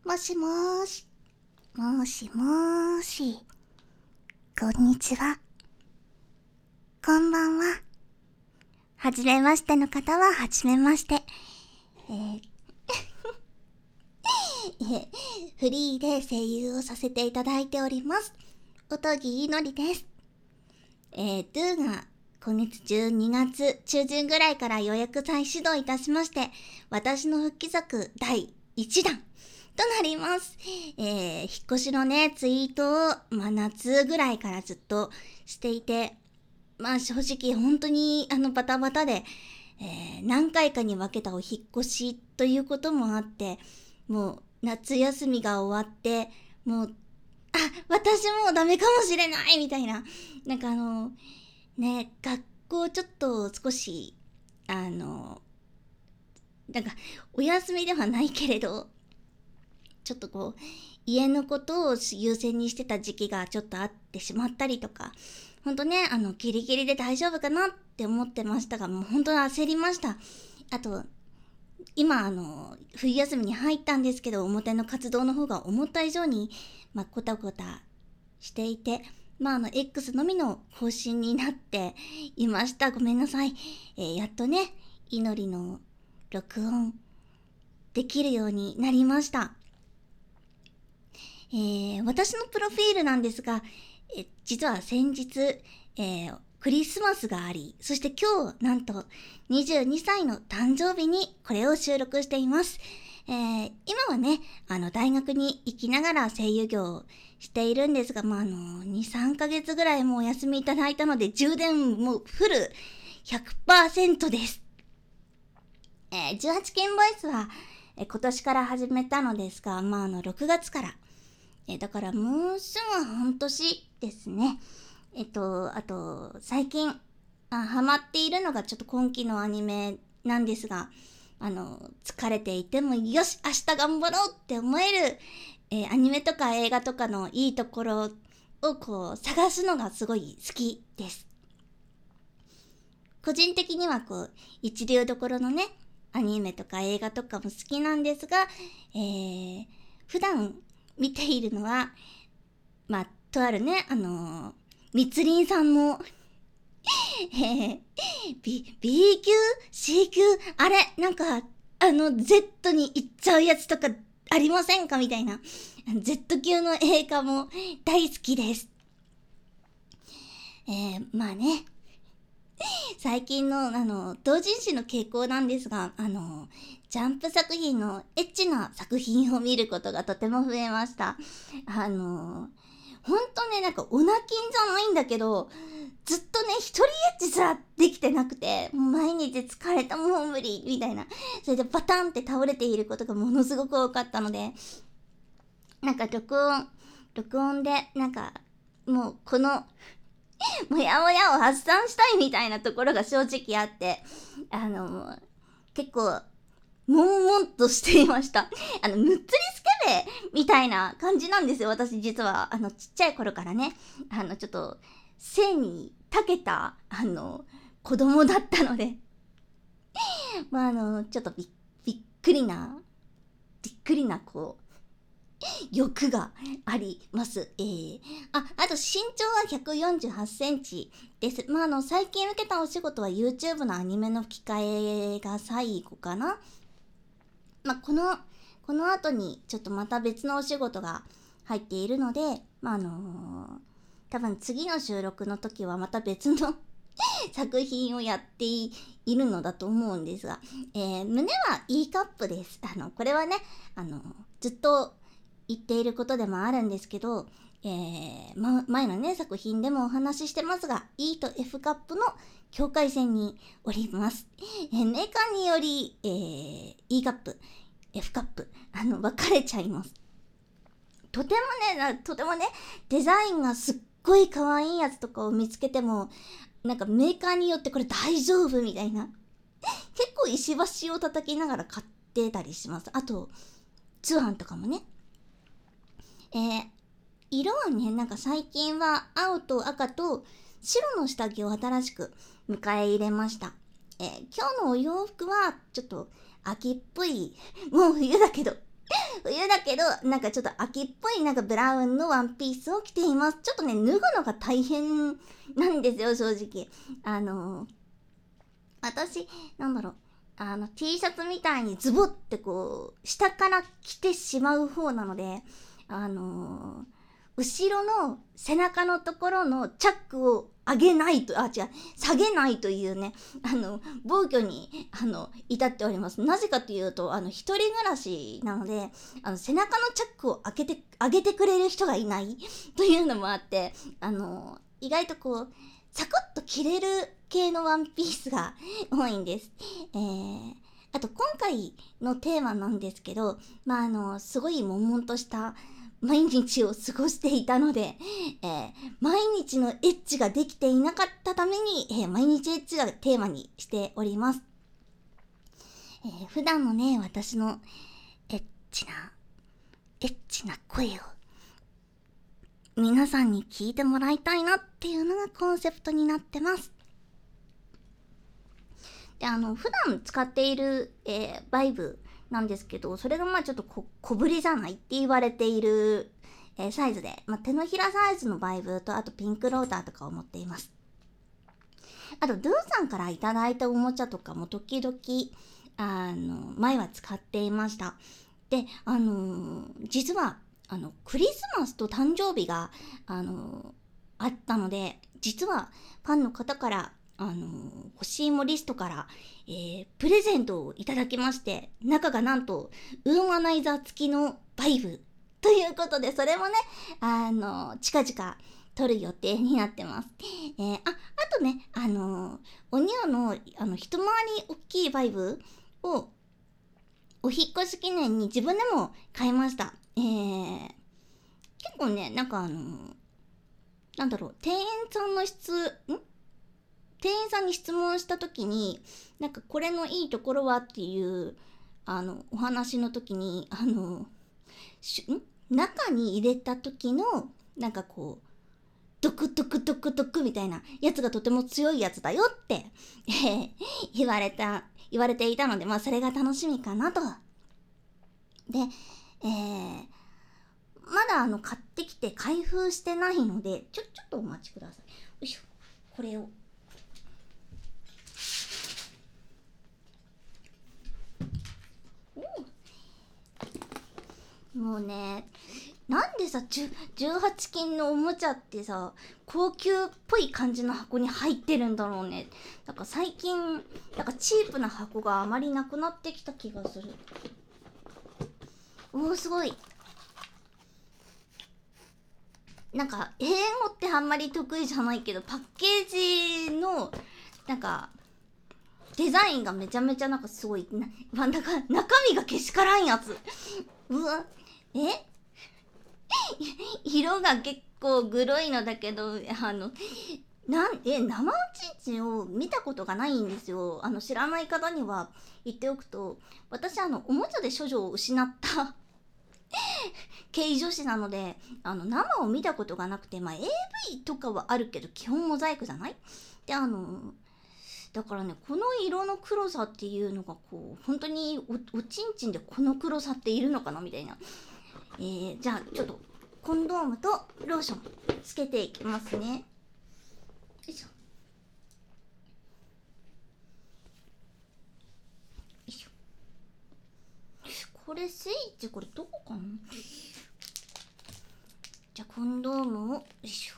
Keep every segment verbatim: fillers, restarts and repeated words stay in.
もしもーし、もしもーし、こんにちは、こんばんは。はじめましての方ははじめまして。えーえフリーで声優をさせていただいております。音木いのりです。えー、ドゥが今月じゅうにがつ中旬ぐらいから予約再始動いたしまして、私の復帰作だいいちだんとなります。えー、引っ越しのね、ツイートを、まあ、夏ぐらいからずっとしていて、まあ正直本当にあのバタバタで、えー、何回かに分けたお引っ越しということもあって、もう夏休みが終わって、もう、あ、私もうダメかもしれないみたいな、なんかあの、ね、学校ちょっと少し、あの、なんかお休みではないけれど、ちょっとこう家のことを優先にしてた時期がちょっとあってしまったりとか、ほんとね、あのギリギリで大丈夫かなって思ってましたが、もうほんと焦りました。あと今あの冬休みに入ったんですけど、表の活動の方が思った以上にまあコタコタしていて、まああの X のみの更新になっていました。ごめんなさい。えー、やっとね、祈りの録音できるようになりました。えー、私のプロフィールなんですが、え実は先日、えー、クリスマスがあり、そして今日なんとにじゅうにさいの誕生日にこれを収録しています。えー、今はね、あの大学に行きながら声優業をしているんですが、まあ、あのに、さんかげつぐらいもうお休みいただいたので、充電もフル ひゃくパーセント です。えー、じゅうはちきんボイスは、えー、今年から始めたのですが、まあ、あのろくがつからえだからもうすぐ半年ですね。えっと、あと、最近、あハマっているのがちょっと今期のアニメなんですが、あの、疲れていても、よし、明日頑張ろうって思える、えー、アニメとか映画とかのいいところをこう、探すのがすごい好きです。個人的にはこう、一流どころのね、アニメとか映画とかも好きなんですが、えー、普段、見ているのは、まあ、とあるね、あのー、みつりんさんの、えー、B、B 級 ?C 級あれなんか、あの、Z に行っちゃうやつとかありませんかみたいな。Z 級の映画も大好きです。えー、まあね。最近の、あの、同人誌の傾向なんですが、あの、ジャンプ作品のエッチな作品を見ることがとても増えました。あの、ほんとね、なんかオナキンじゃないんだけど、ずっとね、一人エッチすらできてなくて、毎日疲れたもう無理、みたいな。それでバタンって倒れていることがものすごく多かったので、なんか録音、録音で、なんか、もうこの、もやもやを発散したいみたいなところが正直あって、あの、結構、悶々としていました。あの、むっつりスケベみたいな感じなんですよ。私実は、あの、ちっちゃい頃からね、あの、ちょっと、性に長けた、あの、子供だったので、まあ、あの、ちょっとび、びっくりな、びっくりな、こう、欲があります。えー、あ、あと身長はひゃくよんじゅうはちセンチです。まあ、あの、最近受けたお仕事は YouTube のアニメの吹き替えが最後かな。まあ、この、この後にちょっとまた別のお仕事が入っているので、まあ、あのー、多分次の収録の時はまた別の作品をやっているのだと思うんですが、えー、胸は E カップです。あの、これはね、あの、ずっと言っていることでもあるんですけど、えーま、前のね作品でもお話ししてますが E と F カップの境界線におります。えー、メーカーにより、えー、E カップ F カップあの分かれちゃいます。とてもねとてもねデザインがすっごい可愛いやつとかを見つけても、なんかメーカーによってこれ大丈夫みたいな結構石橋を叩きながら買ってたりします。あと通販とかもね、えー、色はね、なんか最近は青と赤と白の下着を新しく迎え入れました。えー、今日のお洋服はちょっと秋っぽい、もう冬だけど、 冬だけどなんかちょっと秋っぽいなんかブラウンのワンピースを着ています。ちょっとね脱ぐのが大変なんですよ、正直。あのー、私なんだろう、あの T シャツみたいにズボってこう下から着てしまう方なので、あのー後ろの背中のところのチャックを上げないと、あ、違う、下げないというね、あの、暴挙に、あの、至っております。なぜかというと、あの、一人暮らしなので、あの、背中のチャックを開けて、上げてくれる人がいないというのもあって、あの、意外とこう、サクッと着れる系のワンピースが多いんです。えー、あと、今回のテーマなんですけど、まあ、あの、すごい悶々とした、毎日を過ごしていたので、えー、毎日のエッチができていなかったために、えー、毎日エッチがテーマにしております。えー、普段のね、私のエッチな、エッチな声を皆さんに聞いてもらいたいなっていうのがコンセプトになってます。で、あの、普段使っている、えー、バイブなんですけど、それがまあちょっと 小, 小ぶりじゃないって言われている、えー、サイズで、まあ、手のひらサイズのバイブと、あとピンクローターとかを持っています。あとドゥさんからいただいたおもちゃとかも時々あの前は使っていました。で、あのー、実はあのクリスマスと誕生日があのー、あったので、実はファンの方からあのー、欲しいもリストから、えー、プレゼントをいただきまして、中がなんとウーマナイザー付きのバイブということで、それもね、あのー、近々取る予定になってます。えー、あ、あとね、あのー、おニオのあの一回り大きいバイブをお引っ越し記念に自分でも買いました。えー、結構ね、なんかあのー、なんだろう、店員さんの質、ん店員さんに質問した時に、なんかこれのいいところはっていうあのお話の時に、あのしん中に入れた時のなんかこうドクドクドクドクみたいなやつがとても強いやつだよって、えー、言われた言われていたので、まあそれが楽しみかなと。で、えー、まだあの買ってきて開封してないので、ちょちょっとお待ちください。よいしょ、これを。もうね、なんでさ、じゅうはち金のおもちゃってさ、高級っぽい感じの箱に入ってるんだろうね。なんか最近、なんかチープな箱があまりなくなってきた気がする。おー、すごい。なんか、英語ってあんまり得意じゃないけど、パッケージの、なんか、デザインがめちゃめちゃなんかすごい、な、なんだか中身がけしからんやつ。うわ、え色が結構グロいのだけど、あの、なんえ生おちんちんを見たことがないんですよ。あの知らない方には言っておくと、私あのおもちゃで処女を失った系女子なので、あの生を見たことがなくて、まあ エーブイ とかはあるけど基本モザイクじゃない。で、あのだからね、この色の黒さっていうのがこう本当に お, おちんちんでこの黒さっているのかなみたいな。えー、じゃあちょっとコンドームとローションつけていきますね。よいしょ。よいしょ。これスイッチこれどこかな。じゃあコンドームをよいしょ。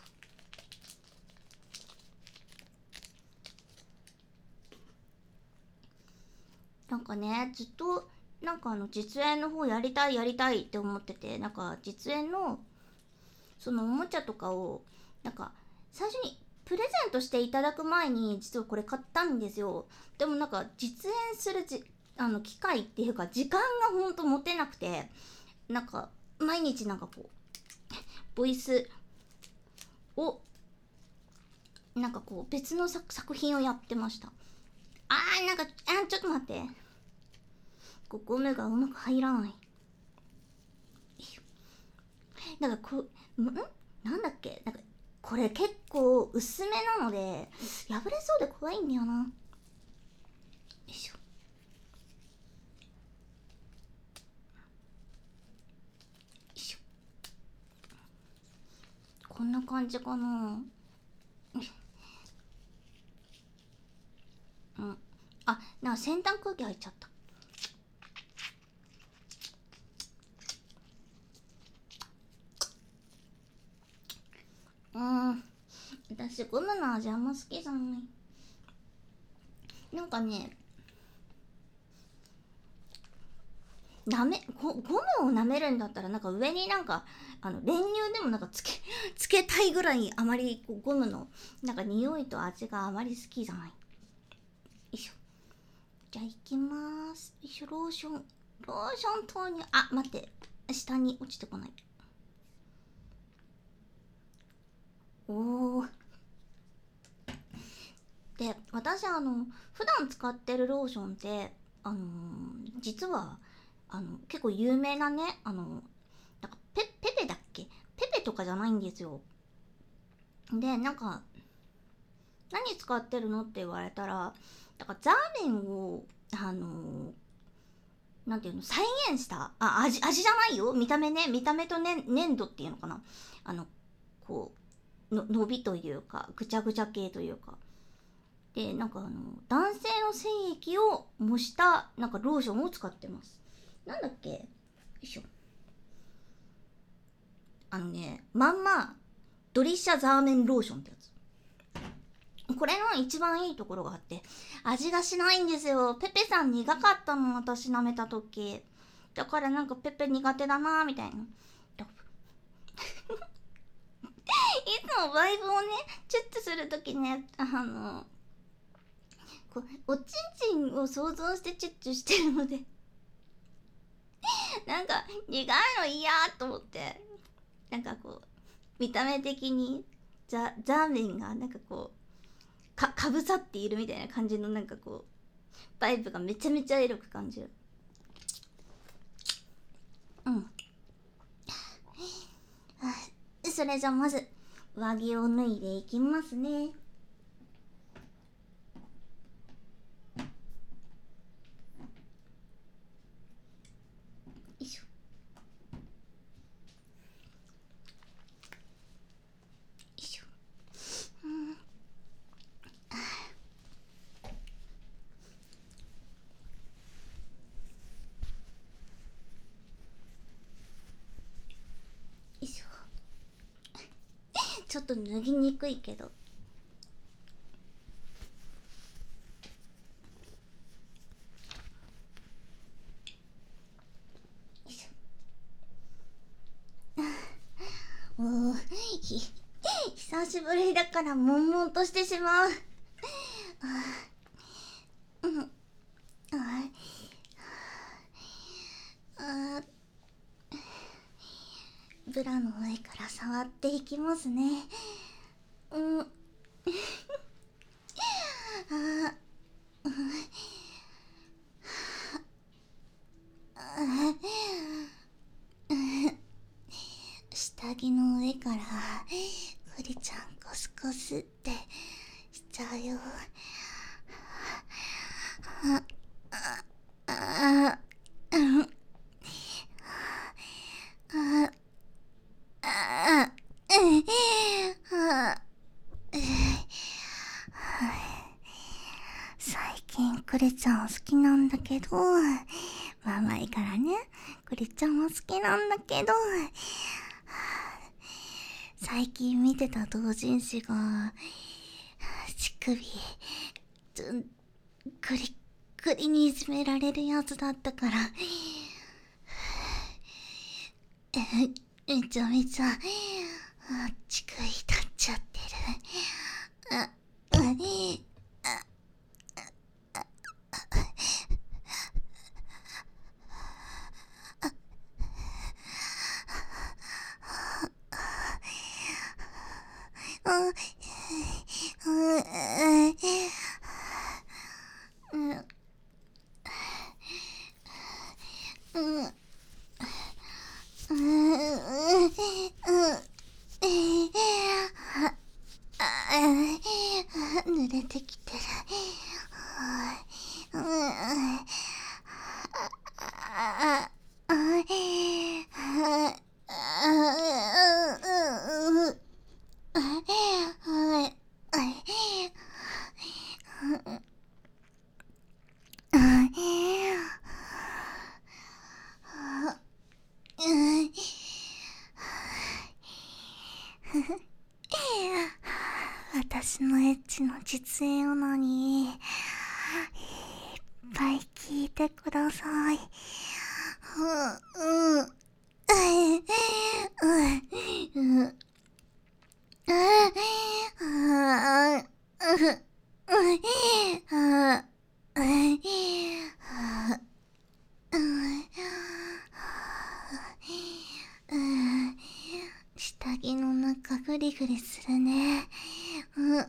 なんかね、ずっとなんかあの実演の方やりたいやりたいって思ってて、なんか実演のそのおもちゃとかをなんか最初にプレゼントしていただく前に実はこれ買ったんですよ。でもなんか実演するじあの機会っていうか時間がほんと持てなくて、なんか毎日なんかこうボイスをなんかこう別の作作品をやってました。あーなんかあちょっと待って、ここゴムがうまく入らない。なんかこんなんだっけ、なんかこれ結構薄めなので破れそうで怖いんだよな。よいしょ。 こんな感じかな。うん。あ、なんか先端空気入っちゃった。うん。私ゴムの味あんま好きじゃない。なんかね、なめゴゴムを舐めるんだったらなんか上になんかあの練乳でもなんかつけつけたいぐらい、あまりこうゴムのなんか匂いと味があまり好きじゃない。よいしょ。じゃあいきまーす。よいしょ。ローションローション投入。あ、待って、下に落ちてこない。おー。で、私あの普段使ってるローションってあのー実はあの結構有名なね、あのなんかペペペだっけ、ペペとかじゃないんですよ。で、なんか何使ってるのって言われたら、だからザーメンをあのーなんていうの、再現したあ味味じゃないよ、見た目ね、見た目とね、粘土っていうのかな、あのこうの伸びというかぐちゃぐちゃ系というかで、なんかあの男性の精液を模したなんかローションを使ってます。なんだっけ、よいしょ。あのね、まんまドリッシャザーメンローションってやつ。これの一番いいところがあって、味がしないんですよ。ペペさん苦かったの、私舐めた時。だからなんかペペ苦手だなーみたいな。いつもバイブをね、チュッとするときね、あの、こうおちんちんを想像してチュッチュしてるのでなんか苦いの嫌と思って、なんかこう見た目的にザザーメンがなんかこうかかぶさっているみたいな感じの、なんかこうバイブがめちゃめちゃエロく感じる。うん。それじゃまず上着を脱いでいきますね。よいしょ。いしょ。うん。よいしょ。ちょっと脱ぎにくいけど。おー、ひ久しぶりだから悶々としてしまう。うん、ああ、ブラの上から触っていきますね。うん、ああ、うん、下着の上からクリちゃんコスコスってしちゃうよ。あああうんあああ最近クリちゃん好きなんだけど、まあ前からね、クリちゃんは好きなんだけど、最近見てた同人誌が乳首ずんくりくりにいじめられるやつだったから、えめちゃめちゃ乳首立っちゃってる。ああ実演オナニー、いっぱい聞いてください。うん、うん、うん、うん、うん、下着の中グリグリするね。うん、うん、うん、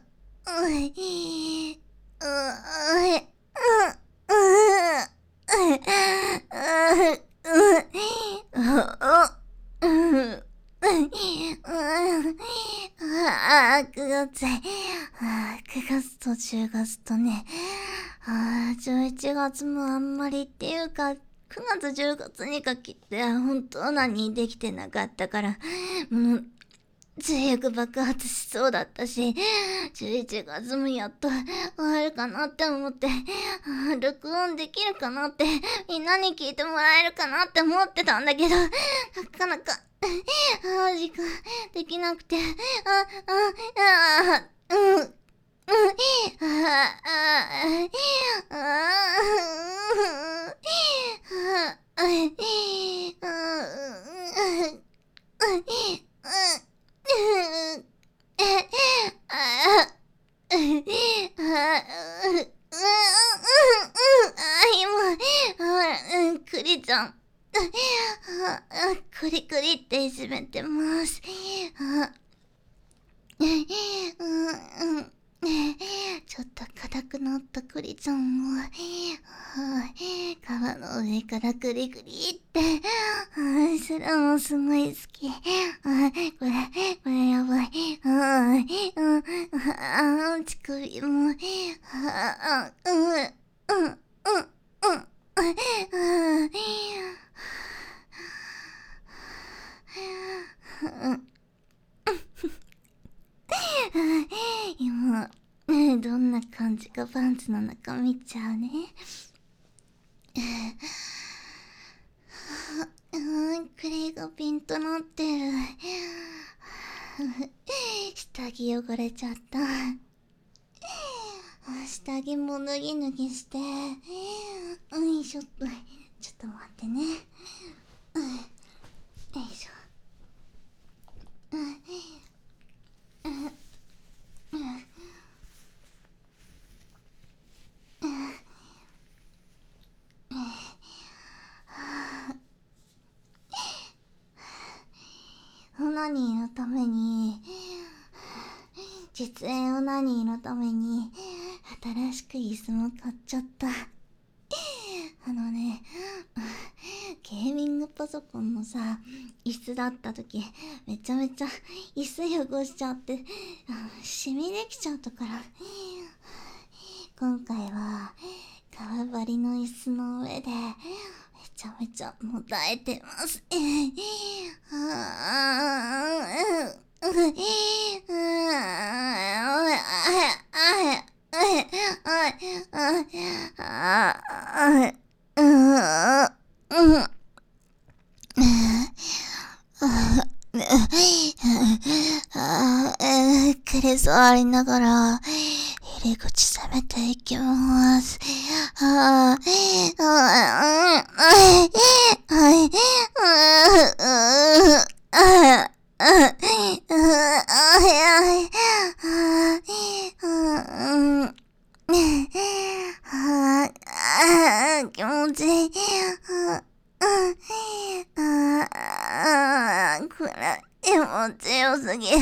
ああ、くがつ、あくがつとじゅうがつとね、あじゅういちがつもあんまりっていうか、くがつじゅうがつにかけて本当何できてなかったから、もう、性欲爆発しそうだったし、じゅういちがつもやっと終わるかなって思って、録音できるかなって、みんなに聞いてもらえるかなって思ってたんだけど、なかなか、あ時間できなくて、あ、あ、あ、うん、うん、あ、あ、あ、あ、今、クリちゃん、クリクリっていじめてます。ちょっと硬くなったクリちゃんを、皮の上からクリクリって、それもすごい好き。これ、これやばい。乳首も、うん、うん、うん、うん、うん。今、どんな感じかパンツの中見ちゃうね。うん、クレイがピンとなってる。下着汚れちゃった。下着も脱ぎ脱ぎして。よいしょっと、ちょっと待ってね。よいしょ。オナニーのために、実演オナニーのために、新しく椅子も買っちゃった。あのね、ゲーミングパソコンのさ、椅子だった時、めちゃめちゃ椅子汚しちゃって、シミできちゃったから、今回は、革張りの椅子の上で、めちゃめちゃもたえてます。くれ座りながら入り口攻めていきます。ああ、ああ、気持ちいい。これ気持ちよすぎる。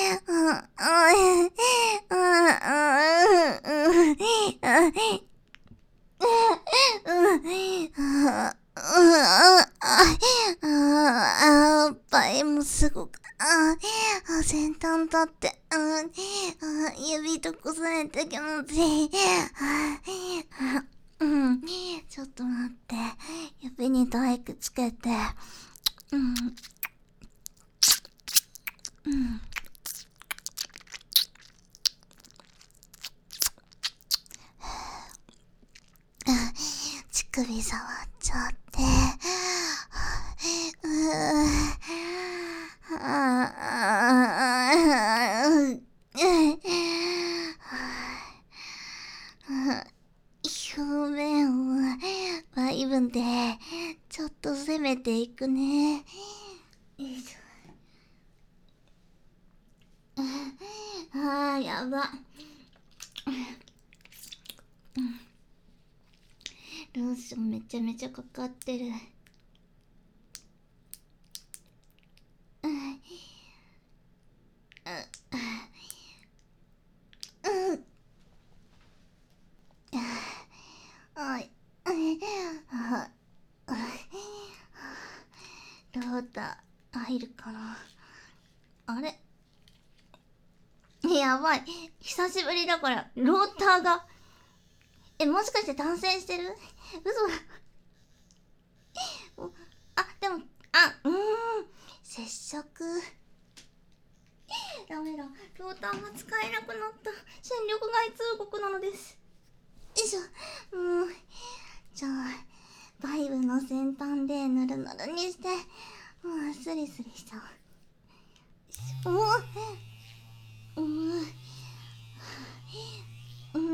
おっぱいもすごく、先端立って、指とこされて気持ちいい。うん、ちょっと待って、指に体育つけて、うん、うん。乳首触っちゃって、うーちょっと攻めていくね。よいしょ。あー、やば。ローションめちゃめちゃかかってる。ロータ入るかな。あれ、やばい、久しぶりだからローターが、え、もしかして断線してる？嘘だ。あ、でも、あ、うーん、接触。ダメだ、ローターが使えなくなった。戦力外通告なのです。よいしょ。もうじゃあバイブの先端でぬるぬるにして、もうスリスリしちゃう。おう、うん、うん、うん、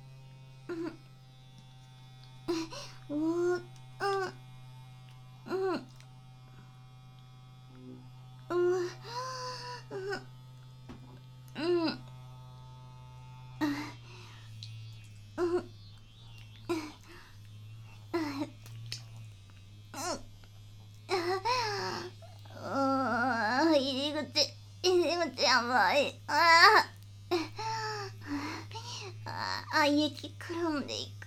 おう、うん、うん、うん、うん、うん、入り口、入り口やばい。ああ、あ、雪くるんでいく。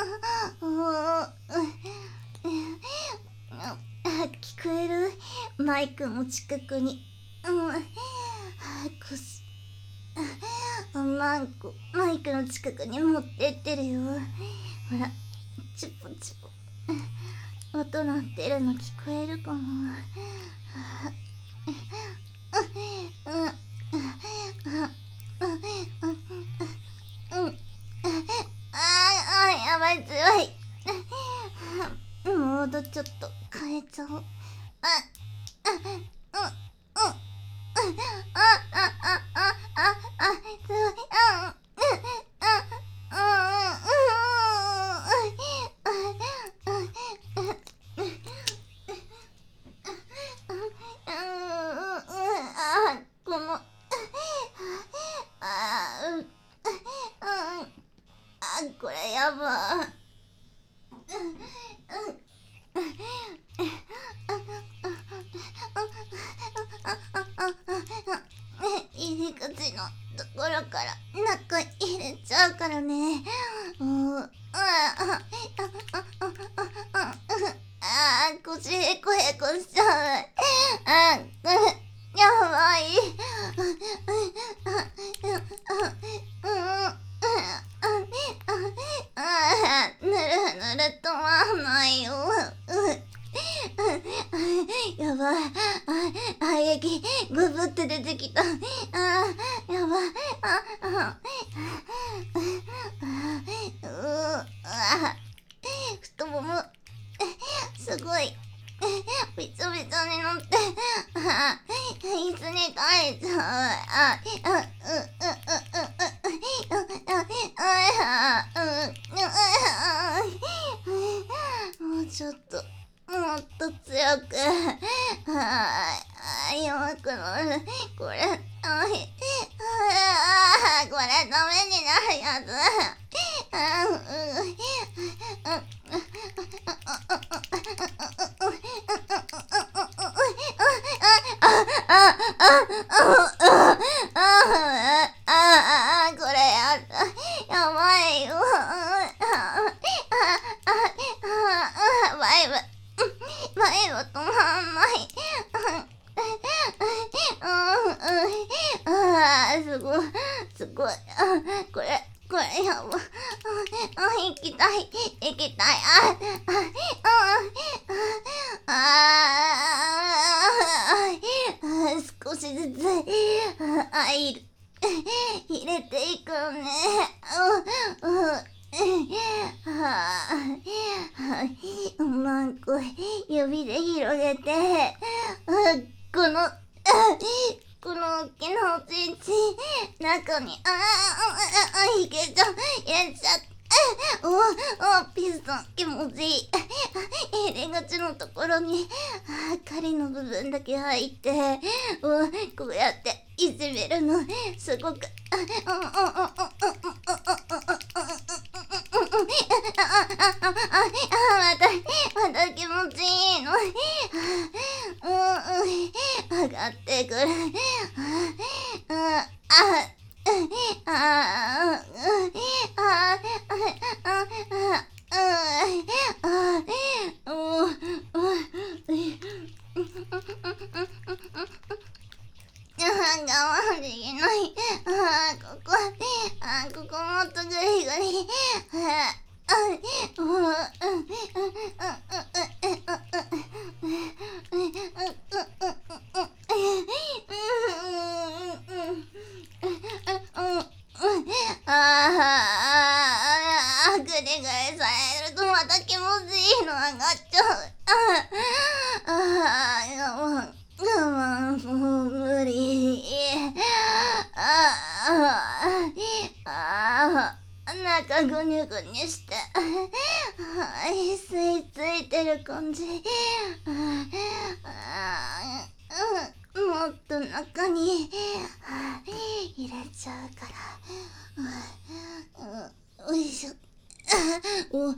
聞こえる？マイクも近くに。うん。こし、マイク、マイクの近くに持ってってるよ。ほら、チュポチュポ。音鳴ってるの聞こえるかな？やばい、強い。モードちょっと変えちゃおう。あ、あ、うん、うん、あ、あ、あ、あ、あ、あ、あ、すごい、あ、うん、あ、あ、この、あ、うん、あ、これやば。入り口のところから中入れちゃうからね。うん、ああ、あ、腰へこへこしちゃう。あ、やばい。ぬるぬる止まんないよ。やばい。あ、あ、液ブブって出てきた。あ、やばい。あ、あ、うあ、太ももすごいびちょびちょに乗って、あ、椅子に帰っちゃう。あ、あ、う、う、う、う、う、う、もうちょっと、もっと強く、あ、弱くなる。これ、あ、これダメになるやつ。あ、う、これやだ。やばいよ。バイブ、バイブ止まんない。あー、すごい、すごい。あ、これ、これやば。あ、行きたい、行きたい。あ、あ、あ、あ、少しずつ、あ、入る。入れていくのね。うん、うん。はあ、うまく指で広げて、この、この大きなおちんちん中に、ああ、ああ、いけちゃう、入れちゃっおお、ピストン気持ちいい。入り口のところに針の部分だけ入って、おこうやっていじめるのすごくまたまた気持ちいいの。上がってくる。ああああ我慢できない。ああここあここもっとグリグリ。ああ、ぐりぐりされるとまた気持ちいいの上がっちゃう。ああ、我慢、我慢、もう無理。ああ、ああ、中ぐにゅぐにゅして、吸い付いてる感じ。ああ、もっと中に入れちゃうから。よいしょ。おおお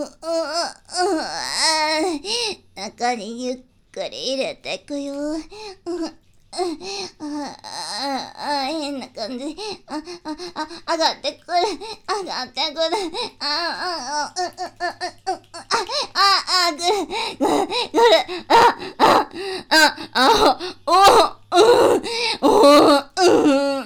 中にゆっくり入れてくよ。あ変な感じ。あああ上がってくる上がってくる。あああああぐるぐるぐるああああおおおうん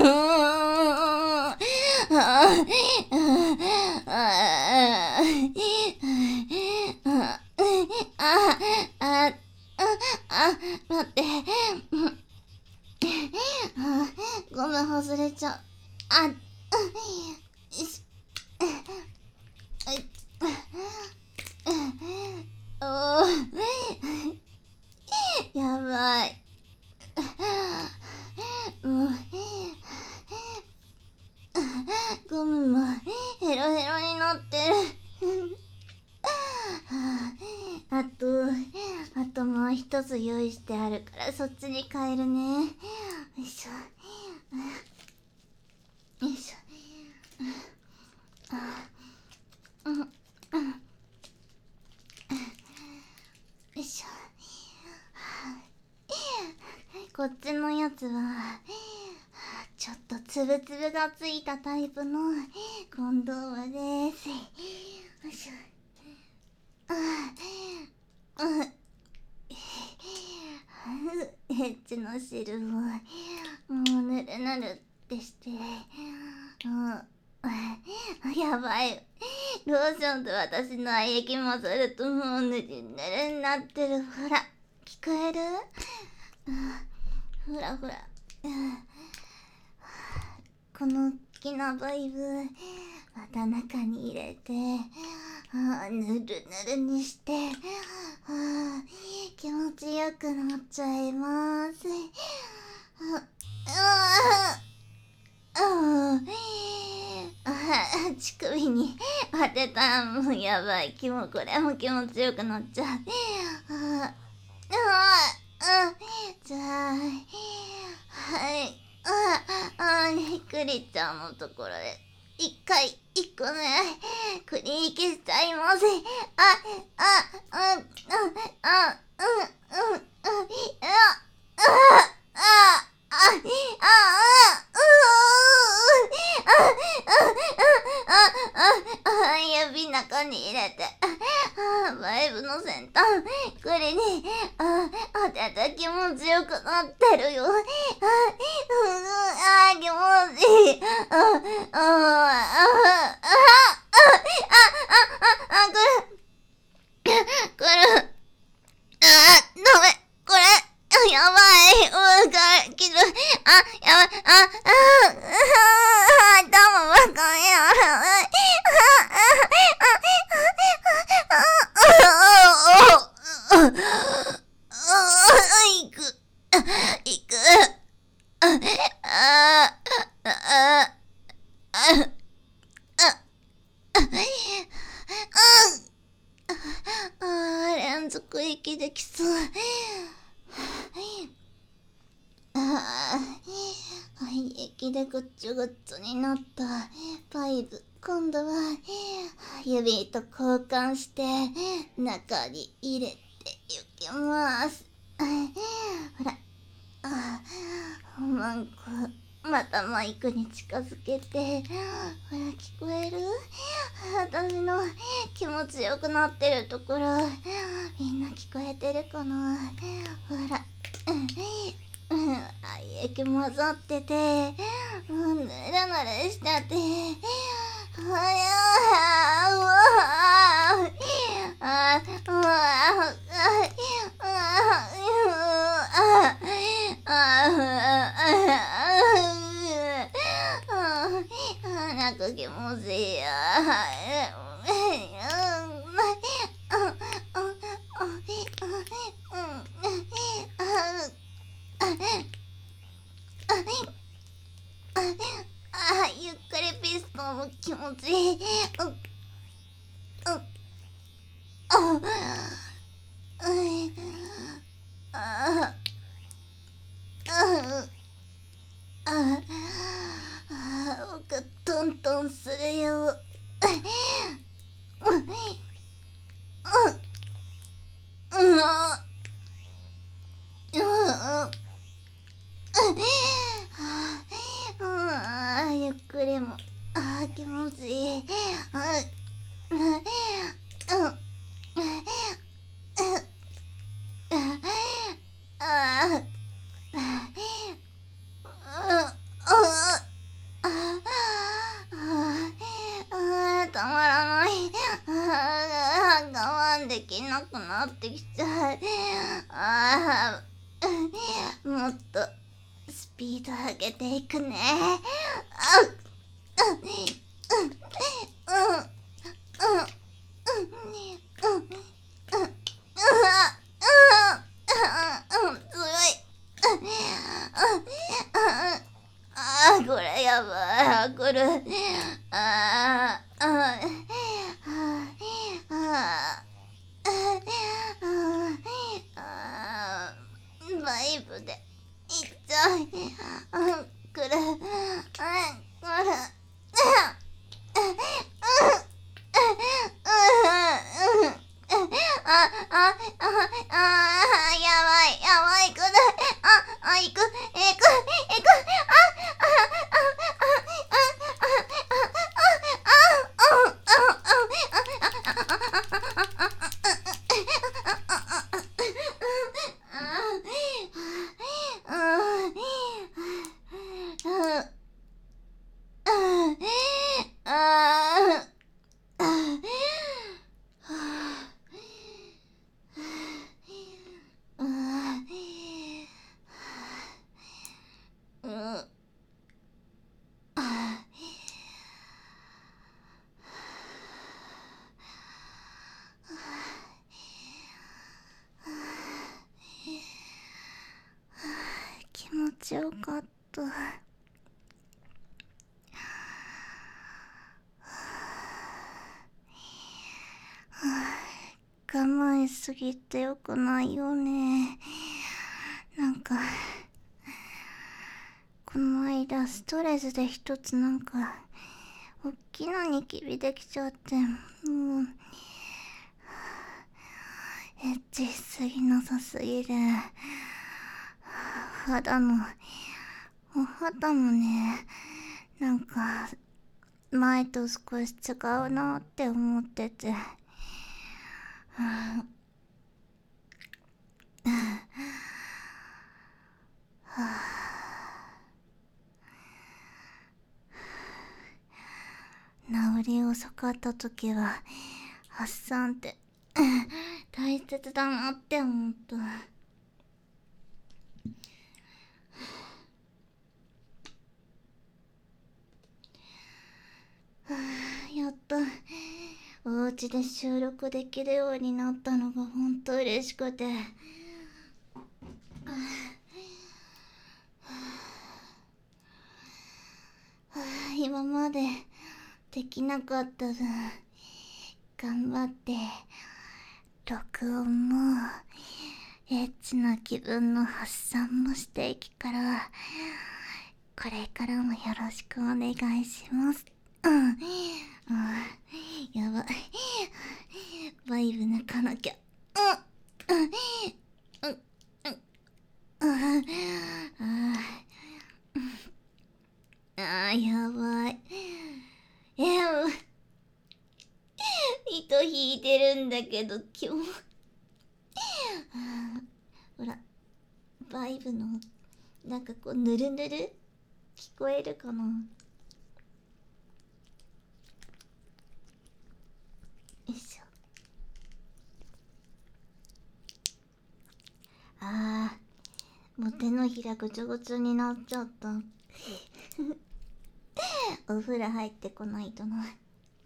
待って。ゴム外れちゃう。あ、よし。おー、やばい。もうゴムもヘロヘロになってる。あと、あともう一つ用意してあるからそっちに変えるね。よいしょ。よいしょ。うんうんよいしょ。こっちのやつはちょっとつぶつぶがついたタイプのコンドームです。よいしょ。ああ、エッチの汁ももうぬるぬるってして、やばい。ローションと私の愛液混ざるともうぬるぬるになってる。ほら聞こえる？ほらほら、この好きなバイブまた中に入れて、あぬるぬるにして、あ気持ちよくなっちゃいます。あああ乳首に当てたらもうやばい。気もこれも気持ちよくなっちゃう。あああじゃあはいああクリちゃんのところで一回一個ねクリーキしちゃいます。あああああうんうんうんああああ指中に入れてバイブの先端クリに当てて気持ちよくなってるよ。あ気持ちいい。あああああくるくるあダメこれやばい。うが切る。あ、やばい。あ、あ、あ、頭ばっかりやばい。いく。いく。あ、あ、あ、あ、あ、 く息できそう。ああ、はい液でぐっちゅぐっちゅになったパイプ、今度は指と交換して中に入れていきます。ほら、ああ、マンコまたマイクに近づけて、ほら聞こえる？私の気持ちよくなってるところ、みんな聞こえてるかな？ほら、うん、愛液混ざってて、うん、ぬるぬるしちゃって、はやー、うわー、あー、うわー、あー、あー、あー、なんか気持ちいいや。あ、ゆっくりピストンも気持ちいい。うん、うん、あ、うん、あ、あ、あ、あ、僕トントンするよ。うん、うん、うん、うん、あ、ゆっくりも、あ、気持ちいい。うん、うん、うん、あ、あ、たまらない。あ、我慢できなくなってきちゃう。あ、もっとスピード上げていくね。あ、うん、うん、うん、うん、うん、うん、うん、強い。ああ、これやばい。これ。ああ、ああ、ああ、バイブでいっちゃい。くる。これ。あ、あ、あ、あ、やばい、やばい、くだい。あ、あ、行く、行く、行く、あ、あ、あ、あ、気持ちよかった。我慢しすぎてよくないよね。なんかこの間ストレスで一つなんかおっきなニキビできちゃって、もうエッチしすぎなさすぎで、肌のお肌もね、なんか前と少し違うなって思ってて、はあ、治り遅かった時は発散って大切だなって思った。やっとお家で収録できるようになったのがほんと嬉しくて、今までできなかった分頑張って録音もエッチな気分の発散もしていきから、これからもよろしくお願いします。うん、うん、やばい、バイブ抜かなきゃ。うん、うん、うん、うん、ああ、あーやばい。えー、糸引いてるんだけど今日ほら、バイブのなんかこうぬるぬる聞こえるかな。よいしょ。あー、もう手のひらぐちょぐちょになっちゃったお風呂入ってこないとな。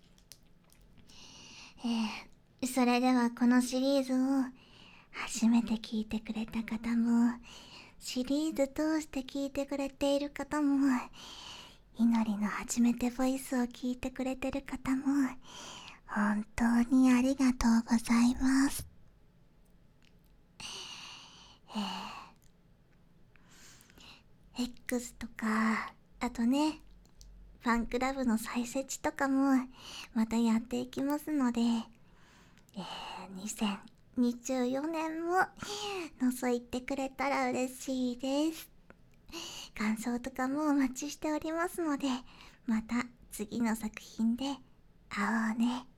えー、それではこのシリーズを初めて聞いてくれた方も、シリーズ通して聞いてくれている方も、いのりの初めてボイスを聞いてくれてる方も、本当にありがとうございます。えー、X とか、あとね、ファンクラブの再設置とかもまたやっていきますので、えー、にせんにじゅうよねんも覗いてくれたら嬉しいです。感想とかもお待ちしておりますので、また次の作品で会おうね。